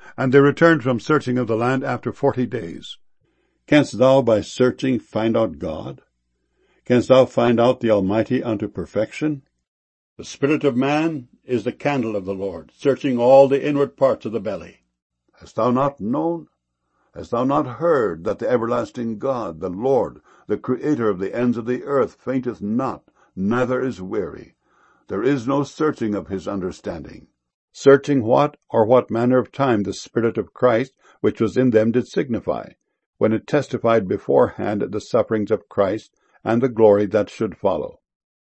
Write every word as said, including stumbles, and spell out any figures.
And they returned from searching of the land after forty days. Canst thou by searching find out God? Canst thou find out the Almighty unto perfection? The spirit of man is the candle of the Lord, searching all the inward parts of the belly. Hast thou not known? Hast thou not heard that the everlasting God, the Lord, the Creator of the ends of the earth, fainteth not, neither is weary? There is no searching of his understanding. Searching what or what manner of time the Spirit of Christ, which was in them, did signify, when it testified beforehand the sufferings of Christ, and the glory that should follow.